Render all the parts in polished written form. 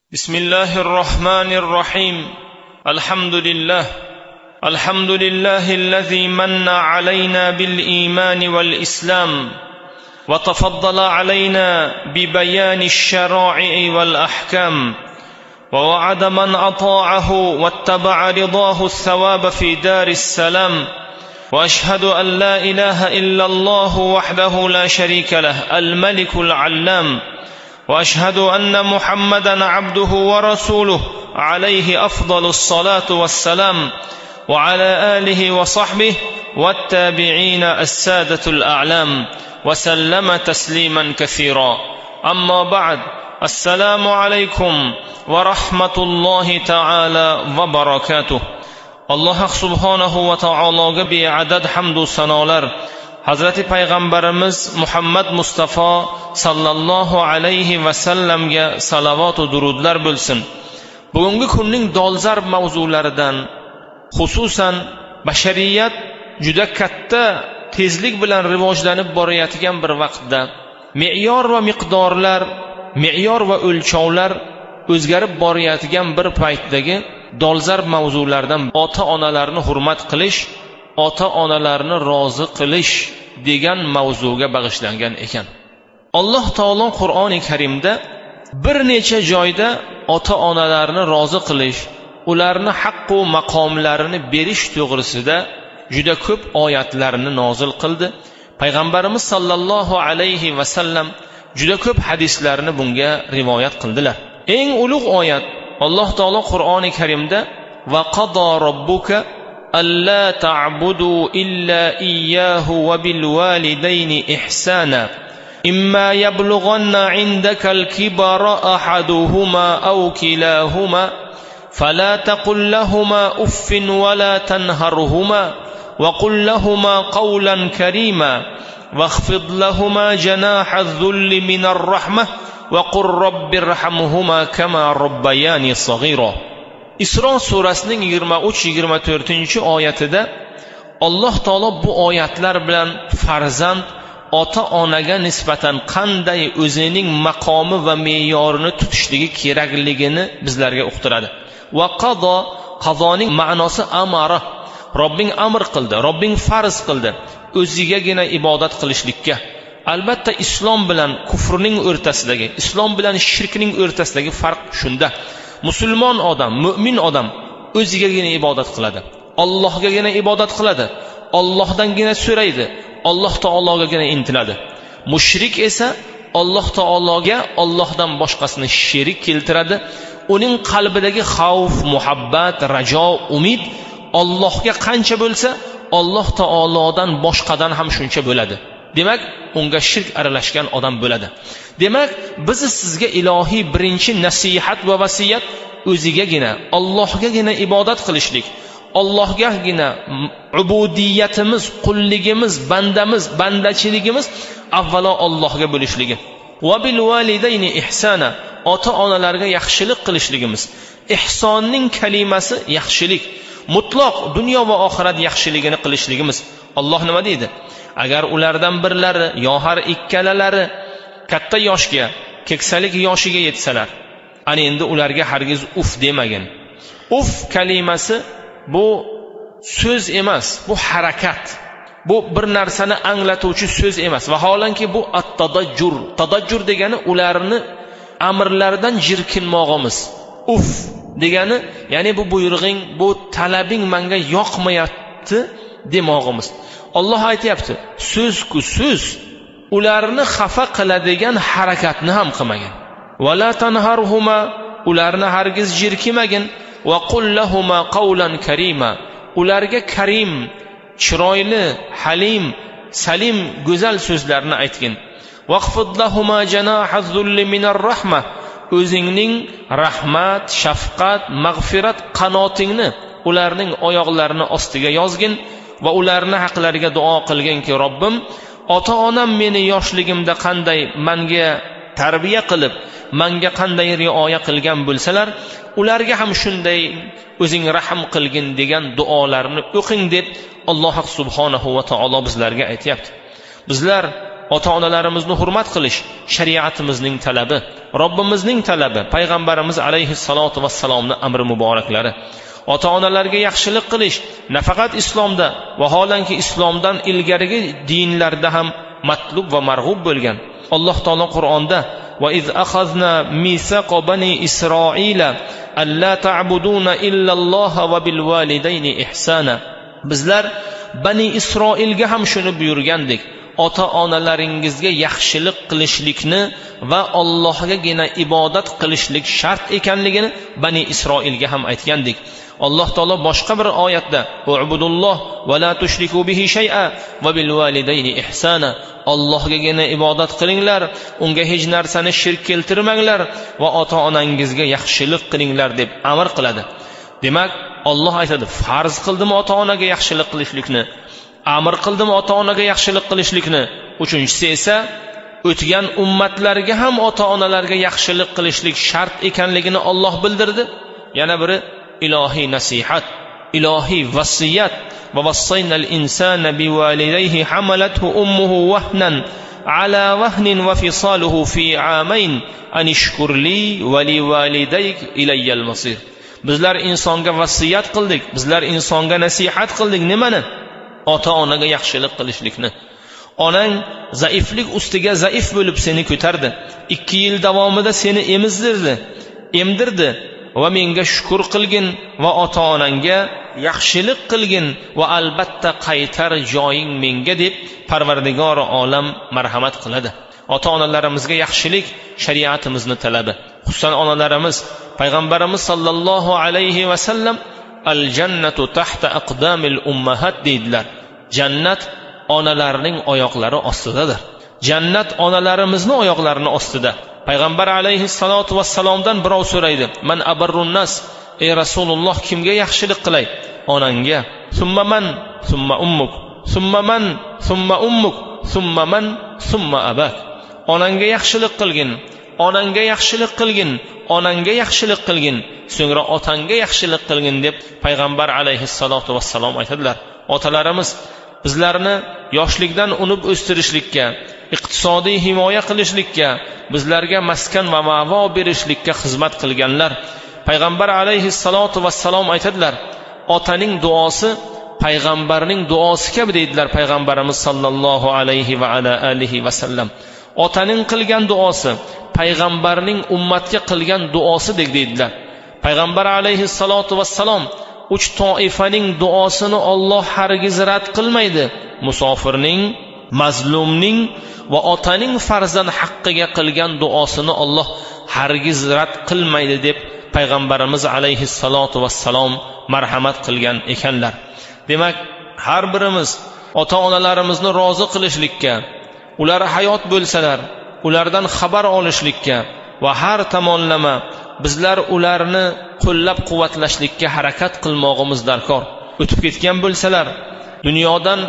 بسم الله الرحمن الرحيم. الحمد لله الذي من علينا بالإيمان والإسلام وتفضل علينا ببيان الشرائع والأحكام، ووعد من أطاعه واتبع رضاه الثواب في دار السلام. وأشهد أن لا إله إلا الله وحده لا شريك له الملك العلام، وأشهد أن محمدا عبده ورسوله عليه أفضل الصلاة والسلام، وعلى آله وصحبه والتابعين السادة الأعلام، وسلم تسليما كثيرا. أما بعد، السلام عليكم ورحمة الله تعالى وبركاته. الله سبحانه وتعالى beadad hamdu sanolar Hazrati Payg'ambarimiz Muhammad Mustafa sallallohu alayhi va sallamga salovat va durudlar bo'lsin. Bugungi kunning dolzarb mavzularidan, xususan bashariyat juda katta tezlik bilan rivojlanib borayotgan bir vaqtda me'yor va miqdorlar, me'yor va o'lchovlar o'zgarib borayotgan bir paytdagi dolzarb mavzulardan ota-onalarni hurmat qilish, ota-onalarni rozi qilish degan mavzuga bag'ishlangan ekan. Alloh taolo Qur'oni Karimda bir necha joyda ota-onalarni rozi qilish, ularni haq va maqomlarini berish to'g'risida juda ko'p oyatlarni nozil qildi. Payg'ambarimiz sallallohu alayhi va sallam juda ko'p hadislarni bunga rivoyat qildilar. Eng ulug' oyat Alloh taolo Qur'oni Karimda va qado robbuka alla ta'budu illa iyyahu va bil walidayni ihsana imma yablughanna 'indaka al-kibara ahaduhuma aw kilahuma fala taqul lahumā uffin wa la tanharhumā wa qul lahumā qawlan karīmā wakhfid lahumā janāha adh-dhulli minar rahmah va qur robbirhamhuma kama robbayani saghira. Isro surasining 23-24 oyatida Alloh taolo bu oyatlar bilan farzand ota-onaga nisbatan qanday o'zining maqomi va me'yorini tutishligi kerakligini bizlarga uqtiradi. Va qazoning ma'nosi amara, Robbing amr qildi, Robbing farz qildi o'zigagina ibodat qilishlikka. Albatta islom bilan kufrning o'rtasidagi, islom bilan shirkning o'rtasidagi farq shunda. Musulmon odam, mu'min odam o'zigagina ibodat qiladi, Allohgagina ibodat qiladi, Allohdangina so'raydi, Alloh taologagina intiladi. Mushrik esa Alloh taologa Allohdan boshqasini sherik keltiradi. Uning qalbidagi xavf, muhabbat, rajo, umid Allohga qancha bo'lsa, Alloh taolodan boshqadan ham shuncha bo'ladi. Demak, unga shirk aralashgan odam bo'ladi. Demak, biz sizga ilohiy birinchi nasihat va vasiyat o'zigagina, Allohgagina ibodat qilishlik, Allohgagina ubudiyatimiz, qulligimiz, bandachiligimiz avvalo Allohga bo'lishligi. Va bil validayni ihsana, ota-onalarga yaxshilik qilishligimiz. Ihsonning kalimasi yaxshilik, mutlaq dunyo va oxirat yaxshiligini qilishligimiz. Alloh nima deydi? Agar ulardan birlari yo har ikkalalari katta yoshga, keksalik yoshiga yetsalar, ana endi ularga hargiz uf demagin. Uf kalimasi bu so'z emas, bu harakat. Bu bir narsani anglatuvchi so'z emas. Vaholanki bu at-tadajjur. Tadajjur degani ularni amrlardan jirkinmog'imiz. Uf degani, ya'ni bu buyrug'ing, bu talabing menga yoqmayapti demog'imiz. Alloh aytayapti, so'z-ku so'z, ularni xafa qiladigan harakatni ham qilmagin. Va la tanharhuma, ularni hargiz jirkimagin. Va qul lahumā qawlan karīmā, ularga karim, chiroyli, halim, salim, go'zal so'zlarni aytgin. Waqfid lahumā janāha adh-dhulli minar rahmah, o'zingning rahmat, shafqat, mag'firat qanotingni ularning oyoqlarini ostiga yozgin va ularni haqlariga duo qilginki, Robbim, ota-onam meni yoshligimda qanday menga tarbiya qilib, menga qanday rioya qilgan bo'lsalar, ularga ham shunday o'zing rahim qilgin degan duolarni o'qing deb Alloh subhanahu va taolo bizlarga aytayapti. Bizlar ota-onalarimizni hurmat qilish shariatimizning talabi, Robbimizning talabi, payg'ambarimiz alayhissalatu vassalomning amri muboraklari. Ota-onalarga yaxshilik qilish nafaqat islomda, vaholanki islomdan ilgarigi dinlarda ham matlub va marg'ub bo'lgan. Alloh taolo Qur'onda va iz akhazna misaqa bani Isroila alla ta'buduna illalloha va bil validayni ihsana. Bizlar Bani Isroilga ham shuni buyurgandik. Ota-onalaringizga yaxshilik qilishlikni va Allohgagina ibodat qilishlik shart ekanligini Bani Isroilga ham aytgandik. Alloh taolo boshqa bir oyatda "U'budulloh va la tushriku bihi shay'a va bil validayni ihsana." Allohgagina ibodat qilinglar, unga hech narsani shirk keltirmanglar va ota-onangizga yaxshilik qilinglar deb amr qiladi. Demak, Alloh aytadi, farz qildim ota-onaga yaxshilik qilishlikni, amr qildim ota-onaga yaxshilik qilishlikni. Uchinchisi esa o'tgan ummatlarga ham ota-onalarga yaxshilik qilishlik shart ekanligini Alloh bildirdi. Yana biri ilohiy nasihat, ilohiy vasiyat. Va vasaynal insana biwalidayhi hamalathu ummuhu wahnan ala wahnin wa fisaluhu fi amayn anishkur li va liwalidayk ilayyal masir. Bizlar insonga vasiyat qildik, bizlar insonga nasihat qildik. Nimani? Ota-onaga yaxshilik qilishlikni. Onang zaiflik ustiga zaif bo'lib seni ko'tardi. 2 yil davomida seni emdirdi va menga shukr qilgin va ota-onangga yaxshilik qilgin va albatta qaytar joying menga deb Parvardigor olam marhamat qiladi. Ota-onalarimizga yaxshilik shariatimizning talabi. Xususan onalarimiz, payg'ambarimiz sallallohu alayhi va sallam al-jannatu tahta aqdamil ummahat deydilar. Jannat onalarning oyoqlari ostidadir. Jannat onalarimizning oyoqlarini ostida. Payg'ambar alayhissalatu vassalomdan birov so'raydi: "Man abarrun nas?" Ey Rasululloh, kimga yaxshilik qilay? Onangga. Summa man, summa ummuk, summa man, summa ummuk, summa man, summa abak. Onangga yaxshilik qilgin, onangga yaxshilik qilgin, onangga yaxshilik qilgin, so'ngra otangga yaxshilik qilgin deb payg'ambar alayhissalatu vassalom aytadilar. Otalarimiz bizlarni yoshlikdan unib o'stirishlikka, iqtisodiy himoya qilishlikka, bizlarga maskan va ma'vo berishlikka xizmat qilganlar. Payg'ambar alayhissalatu vassalom aytadilar, otaning duosi payg'ambarning duosi kabi deydilar payg'ambarimiz sallallohu alayhi va ala alihi vasallam. Otaning qilgan duosi payg'ambarning ummatga qilgan duosidek deydilar. Payg'ambar alayhissalatu vassalom 3 toifaning duosini Alloh hargiz rad qilmaydi. Musofirning, mazlumning va otaning farzand haqqiga qilgan duosini Alloh hargiz rad qilmaydi deb payg'ambarimiz alayhissalatu vassalom marhamat qilgan ekanlar. Demak, har birimiz ota-onalarimizni rozi qilishlikka, ular hayot bo'lsalar, ulardan xabar olishlikka va har tomonlama bizlar ularni qo'llab-quvvatlashlikka harakat qilmoqimiz darkor. O'tib ketgan bo'lsalar, dunyodan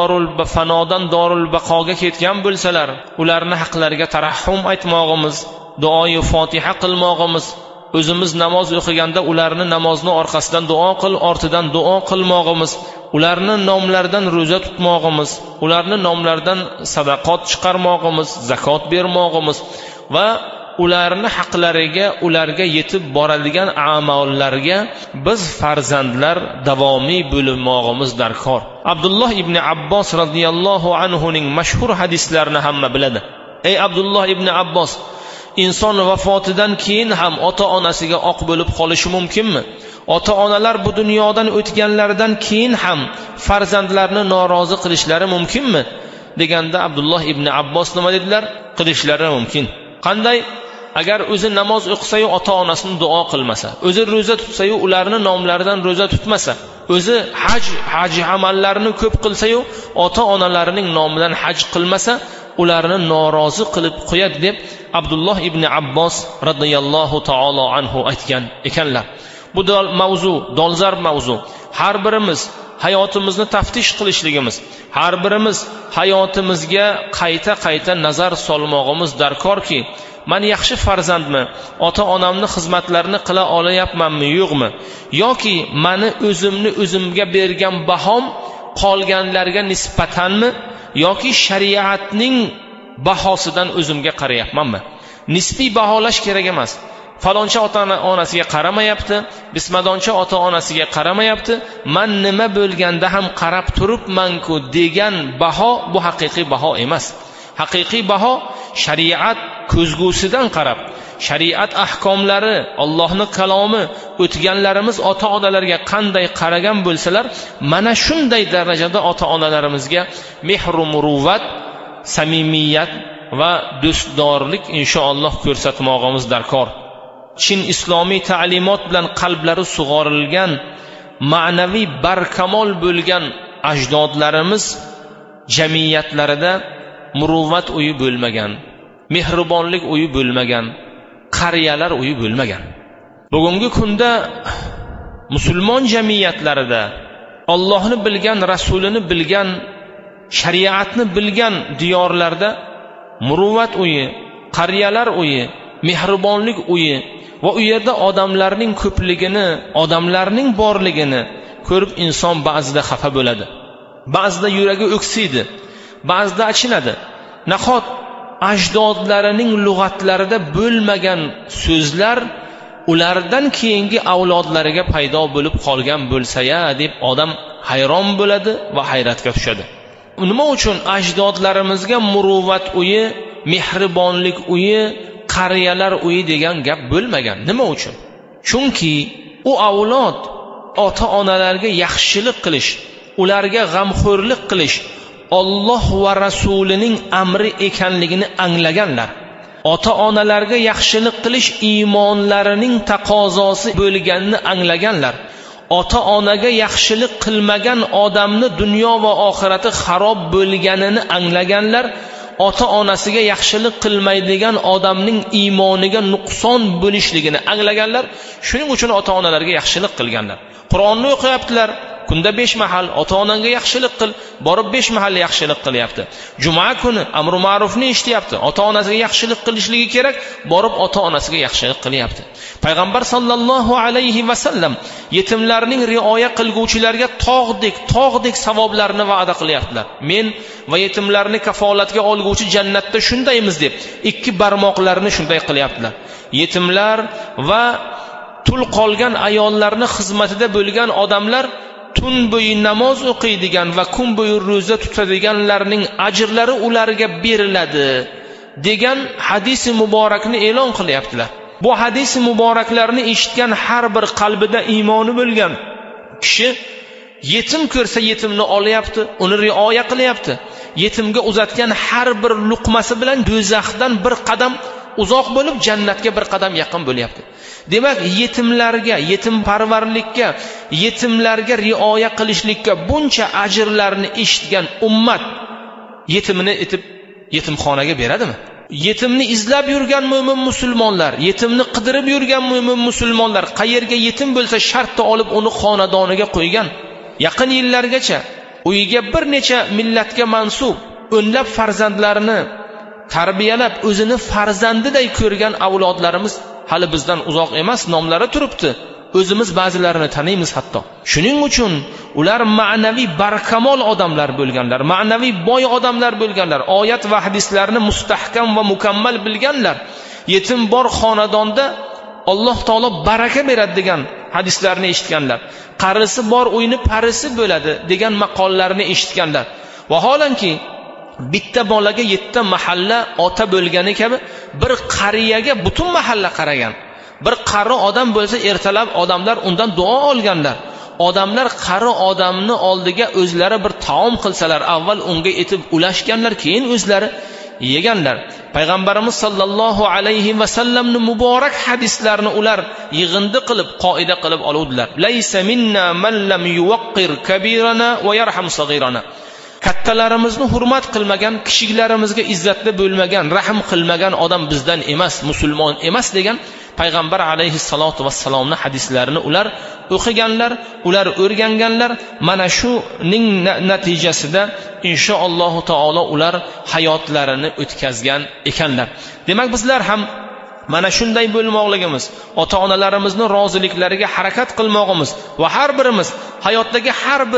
fanodan dorul baqoga ketgan bo'lsalar, ularni haqlariga tarahhum aytmoqimiz, duoyi Fotiha qilmoqimiz, o'zimiz namoz o'qiganda ularni namozni orqasidan duo qil, ortidan duo qilmoqimiz, ularni nomlaridan ro'za tutmoqimiz, ularni nomlaridan sadaqot chiqarmoqimiz, zakot bermoqimiz va ularni haqlariga, ularga yetib boradigan amallarga biz farzandlar davomiy bo'lmoqimiz darkor. Abdulloh ibn Abbos radhiyallohu anhuning mashhur hadislarini hamma biladi. Ey Abdulloh ibn Abbos, inson vafotidan keyin ham ota-onasiga oq bo'lib qolishi mumkinmi? Ota-onalar bu dunyodan o'tganlaridan keyin ham farzandlarni norozi qilishlari mumkinmi? Deganda Abdulloh ibn Abbos nima dedilar? Qilishlari mumkin. Qanday? Agar o'zi namoz o'qisa-yu ota-onasini duo qilmasa, o'zi ro'za tutsa-yu ularni nomlaridan ro'za tutmasa, o'zi haj amallarini ko'p qilsa-yu ota-onalarining nomidan haj qilmasa, ularni norozi qilib qo'yadi deb Abdulloh ibn Abbos radhiyallohu taolo anhu aytgan ekanlar. Bu dolzarb mavzu. Har birimiz hayotimizni taftish qilishligimiz, har birimiz hayotimizga qayta nazar solmoqimiz darkorki, men yaxshi farzandmi, ota-onamni xizmatlarini qila olayapmanmi, yo'qmi? Yoki meni o'zimga bergan bahom qolganlarga nisbatanmi, yoki shariatning bahosidan o'zimga qarayapmanmi? Nisbiy baholash kerak emas. Faloncha ota-onasiga qaramayapti, bismadoncha ota-onasiga qaramayapti, men nima bo'lganda ham qarab turibman-ku degan baho bu haqiqiy baho emas. Haqiqiy baho shariat ko'zgusidan qarab, shariat ahkomlari, Allohning kalomi, o'tganlarimiz ota-onalarga qanday qaragan bo'lsalar, mana shunday darajada ota-onalarimizga mehr, muruvvat, samimiyat va do'stdorlik inshaalloh ko'rsatmoqimiz darkor. Chin islomiy ta'limot bilan qalblari sug'orilgan, ma'naviy barkamol bo'lgan ajdodlarimiz jamiyatlarida muruvvat uyi bo'lmagan, mehribonlik uyi bo'lmagan, qariyalar uyi bo'lmagan. Bugungi kunda musulmon jamiyatlarida Allohni bilgan, rasulini bilgan, shariatni bilgan diyorlarda muruvvat uyi, qariyalar uyi, mehribonlik uyi va u yerda odamlarning ko'pligini, odamlarning borligini ko'rib inson ba'zida xafa bo'ladi. Ba'zida yuragi o'ksiydi, ba'zida achinadi. Nahot ajdodlarining lug'atlarida bo'lmagan so'zlar ulardan keyingi avlodlariga paydo bo'lib qolgan bo'lsa-ya deb odam hayron bo'ladi va hayratga tushadi. Nima uchun ajdodlarimizga muruvvat uyi, mehribonlik uyi, qariyalar uyi degan gap bo'lmagan? Nima uchun? Chunki u avlod ota-onalarga yaxshilik qilish, ularga g'amxo'rlik qilish Alloh va rasulining amri ekanligini anglaganlar. Ota-onalarga yaxshilik qilish iymonlarining taqozosi bo'lganini anglaganlar. Ota-onaga yaxshilik qilmagan odamni dunyo va oxirati xarob bo'lganini anglaganlar. Ota-onasiga yaxshilik qilmaydigan odamning iymoniga nuqson bo'lishligini anglaganlar. Shuning uchun ota-onalarga yaxshilik qilganlar. Qur'onni o'qiyaptilar. Kunda 5 mahal ota-onangga yaxshilik qil, borib 5 mahal yaxshilik qilyapti. Juma kuni amr ma'rufni eshityapti. Ota-onasiga yaxshilik qilishligi kerak, borib ota-onasiga yaxshilik qilyapti. Payg'ambar sollallohu alayhi va sallam yetimlarning rioya qilguvchilarga tog'dek savoblarni va'da qilyaptilar. Men va yetimlarni kafolatga olguvchi jannatda shundaymiz deb 2 barmoqlarini shunday qilyaptilar. Yetimlar va tul qolgan ayollarning xizmatida bo'lgan odamlar tun bo'yi namoz o'qiydigan va kun bo'yi ro'za tutadiganlarning ajrlari ularga beriladi degan hadis muborakni e'lon qilyaptilar. Bu hadis muboraklarni eshitgan har bir qalbida iymoni bo'lgan kishi yetim ko'rsa yetimni olyapti, uni rioya qilyapti. Yetimga uzatgan har bir luqmasi bilan do'zaxdan bir qadam uzoq bo'lib jannatga bir qadam yaqin bo'lyapti. Demak, yetimlarga, yetimparvarlikka, yetimlarga rioya qilishlikka buncha ajrlarni eshitgan ummat yetimini etib yetimxonaga beradimi? Yetimni izlab yurgan mo'min musulmonlar, yetimni qidirib yurgan mo'min musulmonlar qayerga yetim bo'lsa shartda olib uni xonadoniga qo'ygan. Yaqin yillargacha uyiga bir necha millatga mansub o'nlab farzandlarini tarbiyalab o'zini farzandiday ko'rgan avlodlarimiz hali bizdan uzoq emas, nomlari turibdi. O'zimiz ba'zilarini taniymiz hatto. Shuning uchun ular ma'naviy barkamol odamlar bo'lganlar, ma'naviy boy odamlar bo'lganlar, oyat va hadislarni mustahkam va mukammal bilganlar. Yetim bor xonadonda Alloh taolo baraka beradi degan hadislarni eshitganlar. Qarisi bor uyni parisi bo'ladi degan maqollarni eshitganlar. Vaholanki bitta bolaga 7 mahalla ota bo'lgani kabi bir qariyaga butun mahalla qaragan. Bir qari odam bo'lsa ertalab odamlar undan duo olganlar. Odamlar qari odamni oldiga o'zlari bir taom qilsalar, avval unga etib ulashganlar, keyin o'zlari yeganlar. Payg'ambarimiz sollallohu alayhi va sallamning muborak hadislarini ular yig'indi qilib, qoida qilib oluvdilar. Laysa minna man lam yuwaqqir kabirana va yarham saghirana. Kattalarimizni hurmat qilmagan, kichiklarimizga izzatli bo'lmagan, rahm qilmagan odam bizdan emas, musulmon emas degan payg'ambar alayhissalatu vassalomning hadislarini ular o'qiganlar, ular o'rganganlar. Mana shuning natijasida inshaalloh taolo ular hayotlarini o'tkazgan ekanlar. Demak, bizlar ham mana shunday bo'lmoqligimiz, ota-onalarimizning roziliklariga harakat qilmoqimiz va har birimiz hayotdagi har bir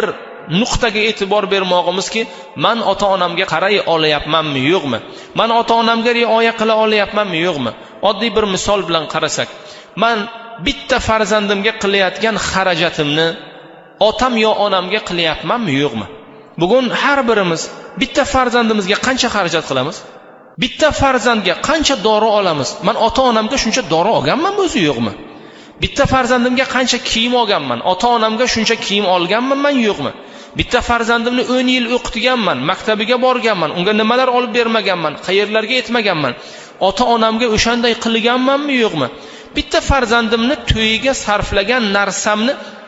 nuqtaga e'tibor bermog'imizki, men ota-onamga qaray olyapmanmi, yo'qmi? Men ota-onamga rioya qila olyapmanmi, yo'qmi? Oddiy bir misol bilan qarasak, men bitta farzandimga qilayotgan xarajatimni otam yo onamga qilyapmanmi, yo'qmi? Bugun har birimiz bitta farzandimizga qancha xarajat qilamiz? Bitta farzandga qancha dori olamiz? Men ota-onamga shuncha dori olganmanmi o'zi, yo'qmi? Bitta farzandimga qancha kiyim olganman? Ota-onamga shuncha kiyim olganman men, yo'qmi? Bitta farzandimni 10 yil o'qitganman, maktabiga borganman, unga nimalar olib bermaganman, qayerlarga yetmaganman? Ota-onamga o'shanday qilganmanmi, yo'qmi? Bitta farzandimni to'yiga sarflagan narsamni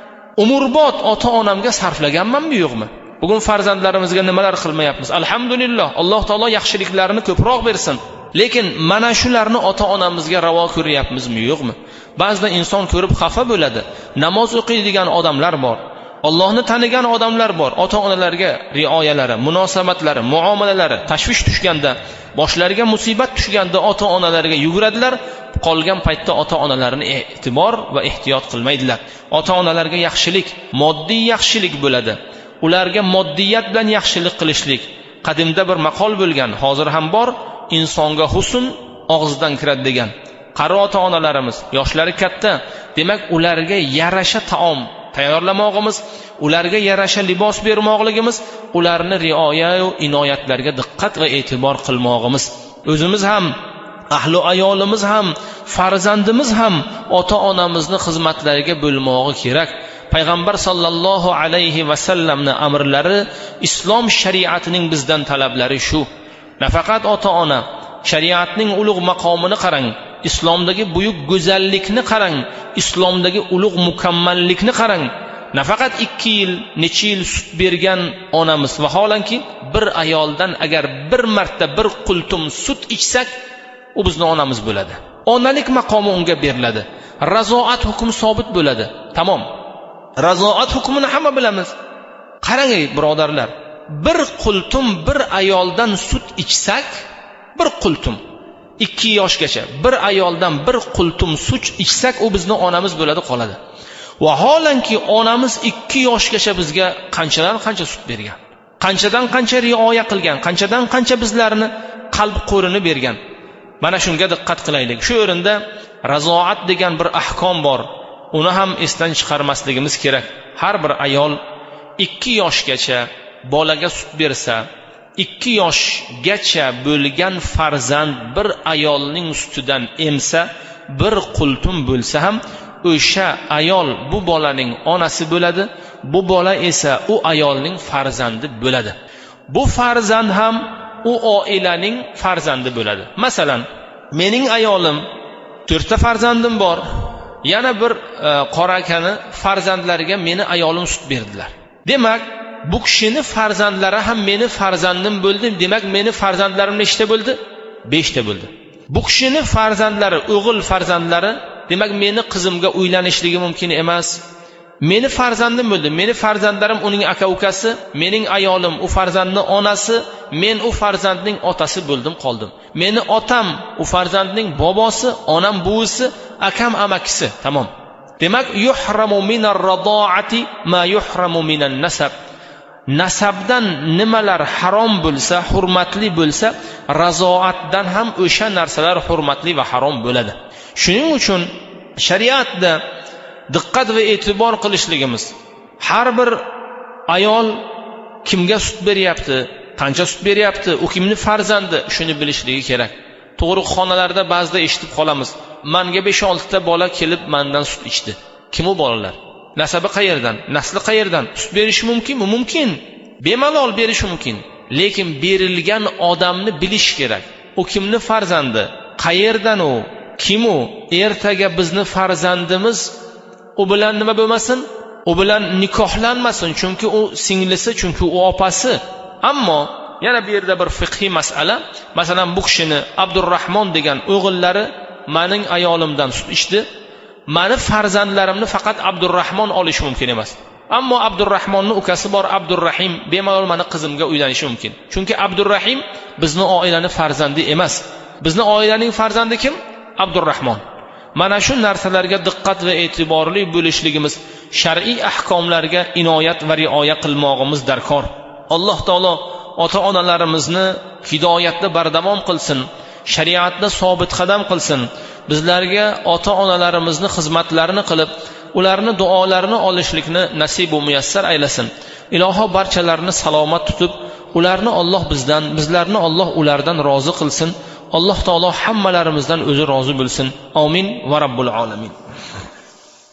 umrbod ota-onamga sarflaganmanmi, yo'qmi? Bugun farzandlarimizga nimalar qilmayapmiz? Alhamdulillah, Alloh taolo yaxshiliklarini ko'proq bersin. Lekin mana shularni ota-onamizga ravo ko'ryapmizmi, yo'qmi? Ba'zida inson ko'rib xafa bo'ladi. Namoz o'qiydigan odamlar bor, Allohni tanigan odamlar bor. Ota-onalarga rioyalari, munosabatlari, muomalalari tashvish tushganda, boshlariga musibat tushganda ota-onalarga yuguradilar. Qolgan paytda ota-onalarini e'tibor va ehtiyot qilmaydilar. Ota-onalarga yaxshilik, moddiy yaxshilik bo'ladi. Ularga moddiyat bilan yaxshilik qilishlik. Qadimda bir maqol bo'lgan, hozir ham bor, insonga husn og'zidan kiradi degan. Qari ota-onalarimiz, yoshlari katta, demak ularga yarasha taom tayyorlamog'imiz, ularga yarasha libos bermoqligimiz, ularni rioya va inoyatlarga diqqat va e'tibor qilmog'imiz. O'zimiz ham, ahli ayolimiz ham, farzandimiz ham ota-onamizni xizmatlariga bo'lmog'i kerak. Payg'ambar sallallohu alayhi va sallamning amrlari, islom shariatining bizdan talablari shu. Nafaqat ota-ona, shariatning ulug' maqomini qarang, islomdagi buyuk go'zallikni qarang, islomdagi ulug' mukammallikni qarang. Nafaqat 2 yil, necha yil sut bergan onamiz, vaholanki bir ayoldan agar bir marta bir qultum sut ichsak, u bizning onamiz bo'ladi. Onalik maqomi unga beriladi. Razoat hukmi sobit bo'ladi. Tamom. Razoat hukmini hamma bilamiz. Qarang birodarlar, bir qultum bir ayoldan sut ichsak, bir qultum 2 yoshgacha bir ayoldan bir qultum sut ichsak, u bizning onamiz bo'ladi qoladi. Vaholanki onamiz 2 yoshgacha bizga qanchadan qancha sut bergan, qanchadan qancha rioya qilgan, qanchadan qancha bizlarni qalb qo'rini bergan. Mana shunga diqqat qilaylik. Shu o'rinda razoat degan bir ahkom bor. Uni ham esdan chiqarmasligimiz kerak. Har bir ayol 2 yoshgacha bolaga sut bersa, 2 yoshgacha bo'lgan farzand bir ayolning sutidan emsa, bir qultum bo'lsa ham o'sha ayol bu bolaning onasi bo'ladi, bu bola esa u ayolning farzandi bo'ladi. Bu farzand ham u oilaning farzandi bo'ladi. Masalan, mening ayolim 4 ta farzandim bor. Yana bir qora akani farzandlariga meni ayolim sut berdilar. Demak, bu kishini farzandlari ham meni farzandim bo'ldi. Demak, meni farzandlarim nechta bo'ldi? 5 ta bo'ldi. Bu kishini farzandlari, o'g'il farzandlari, demak meni qizimga uylanishligi mumkin emas. Meni farzandim bo'ldi. Meni farzandlarim uning aka-ukasi, mening ayolim u farzandning onasi, men u farzandning otasi bo'ldim qoldim. Meni otam u farzandning bobosi, onam buvisi, akam amakisi. Tamom. Demak, yuhramu minar radoati ma yuhramu minan nasab. Nasabdan nimalar harom bo'lsa, hurmatli bo'lsa, razoatdan ham o'sha narsalar hurmatli va harom bo'ladi. Shuning uchun shariatda diqqat va e'tibor qilishligimiz, har bir ayol kimga sut beryapti, qancha sut beryapti, u kimning farzandi, shuni bilishligi kerak. Tug'ruqxonalarda ba'zida eshitib qolamiz. Menga 5-6 ta bola kelib mendan sut ichdi. Kim u bolalar? Nasabi qayerdan? Nasli qayerdan? Sut berishi mumkinmi? Mumkin. Bemalol berishi mumkin. Lekin berilgan odamni bilish kerak. U kimning farzandi? Qayerdan u? Kim u? Ertaga bizni farzandimiz u bilan nima bo'lmasin? U bilan nikohlanmasin, chunki u singlisi, chunki u opasi. Ammo yana bu yerda bir fiqhiy masala. Masalan, bu kishini Abdurrahmon degan o'g'illari mening ayolimdan sut ichdi. Meni farzandlarimni faqat Abdurrahmon olishi mumkin emas. Ammo Abdurrahmonning ukasi bor, Abdurrahim, bemalol meni qizimga uylanishi mumkin. Chunki Abdurrahim bizning oilaning farzandi emas. Bizning oilaning farzandi kim? Abdurrahmon. Mana shu narsalarga diqqat va e'tiborli bo'lishligimiz shar'iy ahkomlarga inoyat va rioya qilmog'imiz darkor. Alloh taolo ota-onalarimizni hidoyatda bardavom qilsin, shariatda sobit qadam qilsin. Bizlarga ota-onalarimizni xizmatlarini qilib, ularni duolarini olishlikni nasib va muyassar aylasin. Iloho barchalarini salomat tutib, ularni Alloh bizdan, bizlarni Alloh ulardan rozi qilsin. Alloh taolo hammalarimizdan o'zi rozi bo'lsin. Amin va rabbul alamin.